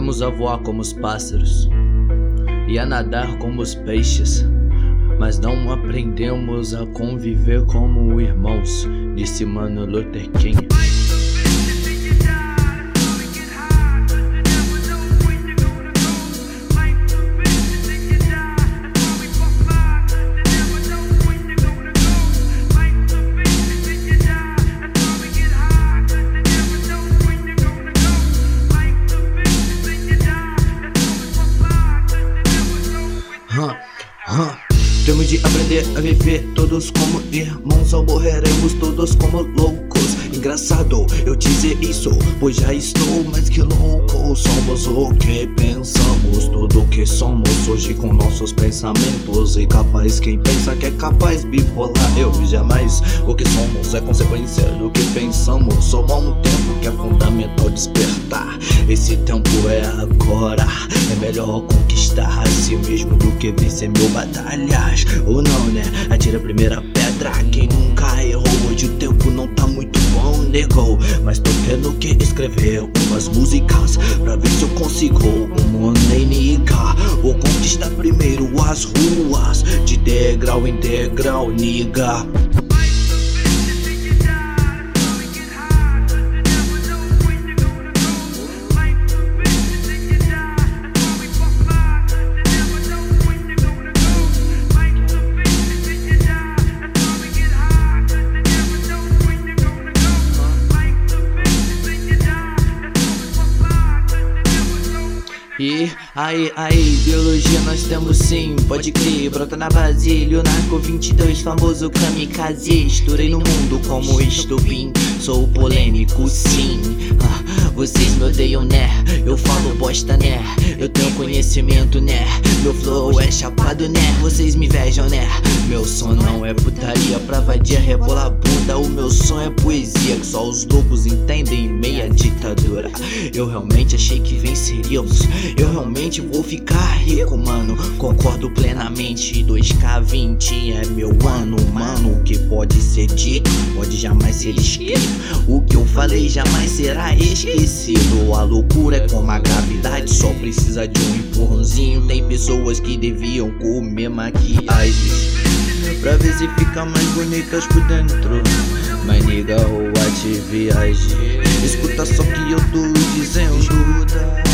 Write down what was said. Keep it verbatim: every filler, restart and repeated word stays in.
Aprendemos a voar como os pássaros e a nadar como os peixes, mas não aprendemos a conviver como irmãos, disse Mano Luther King. Huh, huh. Temos de aprender a viver todos como irmãos, ou morreremos todos como loucos. Engraçado eu dizer isso, pois já estou mais que louco. Somos o que pensamos, tudo o que somos hoje com nossos pensamentos. E capaz quem pensa que é capaz bipolar. Eu jamais, o que somos é consequência do que pensamos. Soma um tempo que é fundamental despertar. Esse tempo é agora, é melhor conquistar a si mesmo do que vencer mil batalhas. Ou não, né? Atira a primeira pedra, quem nunca errou. Hoje o tempo não tá muito bom, nego, mas tô tendo que escrever umas músicas pra ver se eu consigo uma neniga. Vou conquistar primeiro as ruas, de degrau em degrau, niga. E aí, aí, biologia nós temos sim, pode crer. Brota na base, Leonardo vinte e dois, famoso kamikaze. Estourei no mundo como estopim, sou polêmico sim. ah, Vocês me odeiam, né? Eu falo bosta, né? Eu tenho conhecimento, né? Meu flow é chapado, né? Vocês me invejam, né? Meu som não é putaria pra vadia, rebola a bunda. O meu som é poesia que só os loucos entendem em meia ditadura. Eu realmente achei que venceríamos, eu realmente vou ficar rico, mano. Concordo plenamente, dois K vinte é meu ano, mano. O que pode ser dito, pode jamais ser escrito. O que eu falei jamais será esquecido. A loucura é como a gravidade, só precisa de um empurrãozinho. Tem pessoas que deviam comer maquiagens pra ver se fica mais bonitas por dentro. Mas nigga, ou a viagem, escuta só que eu tô dizendo.